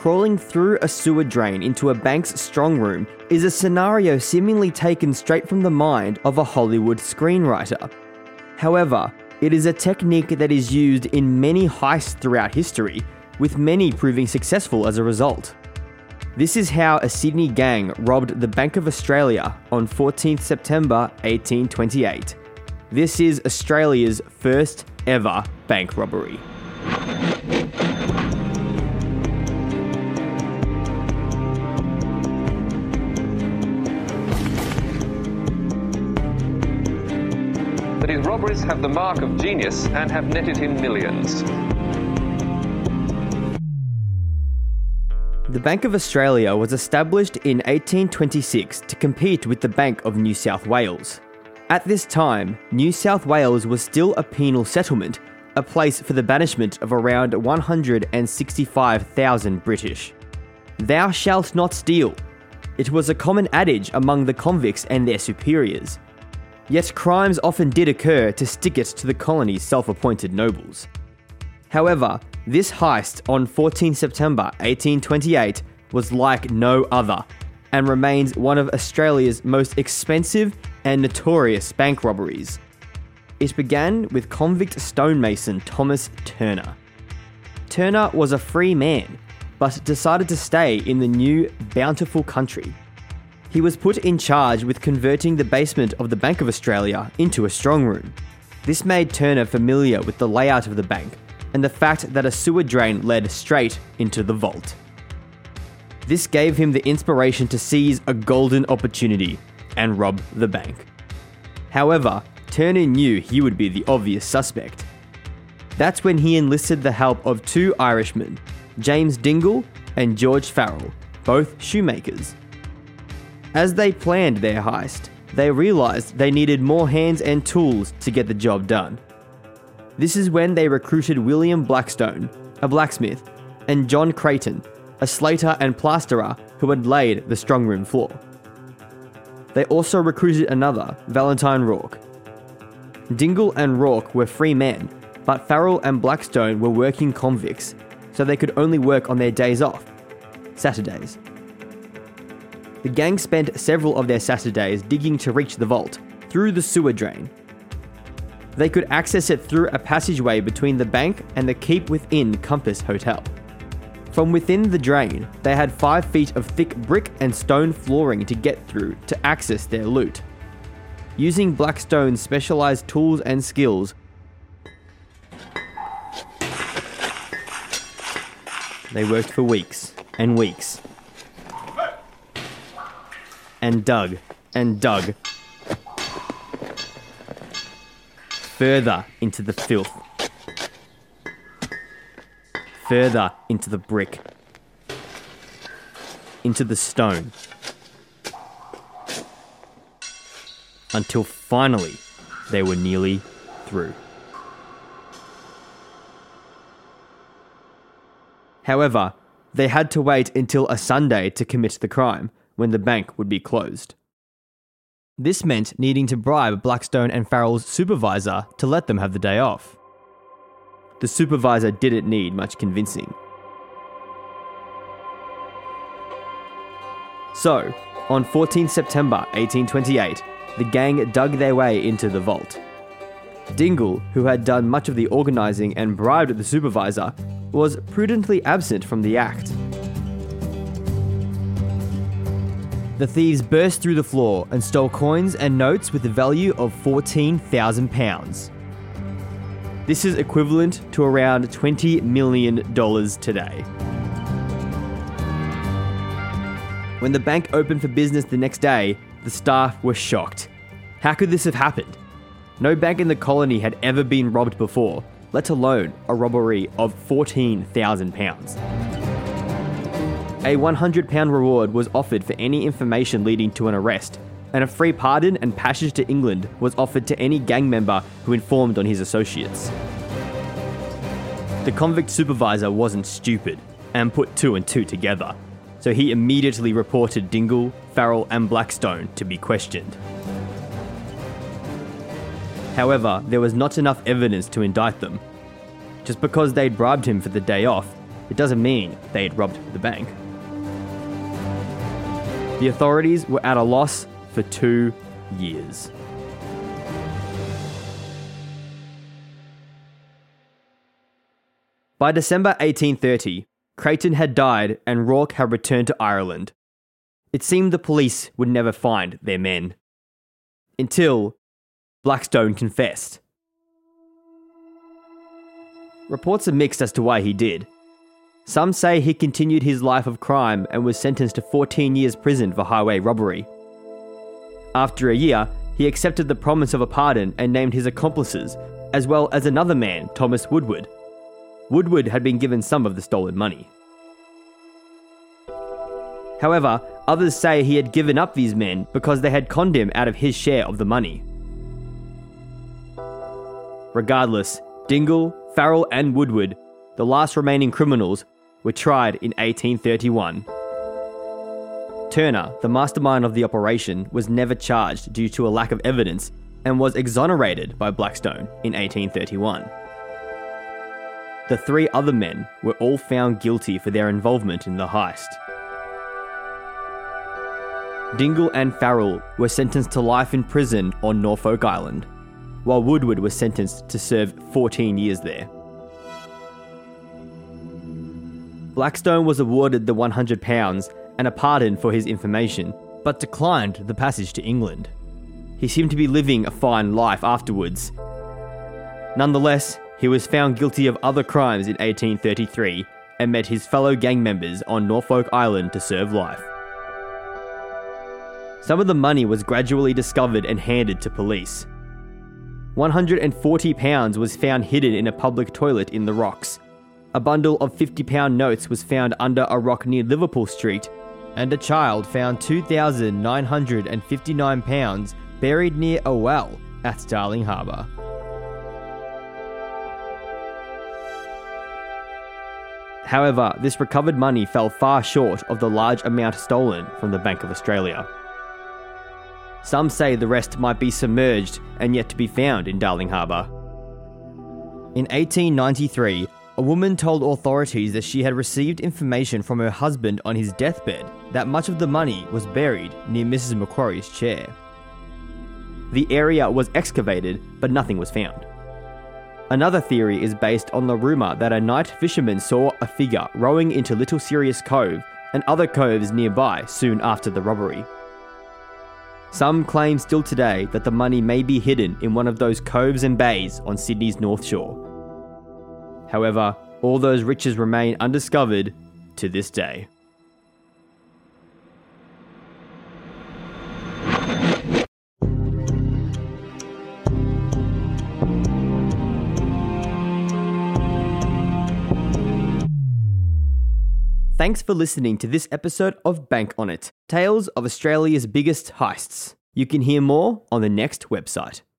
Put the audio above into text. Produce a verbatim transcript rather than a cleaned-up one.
crawling through a sewer drain into a bank's strong room is a scenario seemingly taken straight from the mind of a Hollywood screenwriter. However, it is a technique that is used in many heists throughout history, with many proving successful as a result. This is how a Sydney gang robbed the Bank of Australia on fourteenth September eighteen twenty-eight. This is Australia's first ever bank robbery. But his robberies have the mark of genius and have netted him millions. The Bank of Australia was established in eighteen twenty-six to compete with the Bank of New South Wales. At this time, New South Wales was still a penal settlement, a place for the banishment of around one hundred sixty-five thousand British. Thou shalt not steal. It was a common adage among the convicts and their superiors. Yet crimes often did occur to stick it to the colony's self-appointed nobles. However, this heist on fourteenth September eighteen twenty-eight was like no other, and remains one of Australia's most expensive and notorious bank robberies. It began with convict stonemason Thomas Turner. Turner was a free man, but decided to stay in the new, bountiful country. He was put in charge with converting the basement of the Bank of Australia into a strong room. This made Turner familiar with the layout of the bank and the fact that a sewer drain led straight into the vault. This gave him the inspiration to seize a golden opportunity and rob the bank. However, Turner knew he would be the obvious suspect. That's when he enlisted the help of two Irishmen, James Dingle and George Farrell, both shoemakers. As they planned their heist, they realised they needed more hands and tools to get the job done. This is when they recruited William Blackstone, a blacksmith, and John Creighton, a slater and plasterer who had laid the strong room floor. They also recruited another, Valentine Rourke. Dingle and Rourke were free men, but Farrell and Blackstone were working convicts, so they could only work on their days off, Saturdays. The gang spent several of their Saturdays digging to reach the vault, through the sewer drain. They could access it through a passageway between the bank and the Keep Within Compass Hotel. From within the drain, they had five feet of thick brick and stone flooring to get through to access their loot. Using Blackstone's specialised tools and skills, they worked for weeks and weeks. And dug, and dug, further into the filth, further into the brick, into the stone, until finally they were nearly through. However, they had to wait until a Sunday to commit the crime, when the bank would be closed. This meant needing to bribe Blackstone and Farrell's supervisor to let them have the day off. The supervisor didn't need much convincing. So, on fourteenth September eighteen twenty-eight, the gang dug their way into the vault. Dingle, who had done much of the organising and bribed the supervisor, was prudently absent from the act. The thieves burst through the floor and stole coins and notes with the value of fourteen thousand pounds. This is equivalent to around twenty million dollars today. When the bank opened for business the next day, the staff were shocked. How could this have happened? No bank in the colony had ever been robbed before, let alone a robbery of fourteen thousand pounds. A one hundred pound reward was offered for any information leading to an arrest, and a free pardon and passage to England was offered to any gang member who informed on his associates. The convict supervisor wasn't stupid and put two and two together, so he immediately reported Dingle, Farrell and Blackstone to be questioned. However, there was not enough evidence to indict them. Just because they'd bribed him for the day off it doesn't mean they had robbed the bank. The authorities were at a loss for two years. By December eighteen thirty, Creighton had died and Rorke had returned to Ireland. It seemed the police would never find their men. Until Blackstone confessed. Reports are mixed as to why he did. Some say he continued his life of crime and was sentenced to fourteen years prison for highway robbery. After a year, he accepted the promise of a pardon and named his accomplices, as well as another man, Thomas Woodward. Woodward had been given some of the stolen money. However, others say he had given up these men because they had conned him out of his share of the money. Regardless, Dingle, Farrell and Woodward, the last remaining criminals, were tried in eighteen thirty-one. Turner, the mastermind of the operation, was never charged due to a lack of evidence and was exonerated by Blackstone in eighteen thirty-one. The three other men were all found guilty for their involvement in the heist. Dingle and Farrell were sentenced to life in prison on Norfolk Island, while Woodward was sentenced to serve fourteen years there. Blackstone was awarded the one hundred pounds and a pardon for his information, but declined the passage to England. He seemed to be living a fine life afterwards. Nonetheless, he was found guilty of other crimes in eighteen thirty-three and met his fellow gang members on Norfolk Island to serve life. Some of the money was gradually discovered and handed to police. one hundred forty pounds was found hidden in a public toilet in the rocks. A bundle of fifty pound notes was found under a rock near Liverpool Street, and a child found two thousand nine hundred fifty-nine pounds buried near a well at Darling Harbour. However, this recovered money fell far short of the large amount stolen from the Bank of Australia. Some say the rest might be submerged and yet to be found in Darling Harbour. In eighteen ninety-three, a woman told authorities that she had received information from her husband on his deathbed that much of the money was buried near Missus Macquarie's chair. The area was excavated, but nothing was found. Another theory is based on the rumour that a night fisherman saw a figure rowing into Little Sirius Cove and other coves nearby soon after the robbery. Some claim still today that the money may be hidden in one of those coves and bays on Sydney's North Shore. However, all those riches remain undiscovered to this day. Thanks for listening to this episode of Bank On It, Tales of Australia's Biggest Heists. You can hear more on the next website.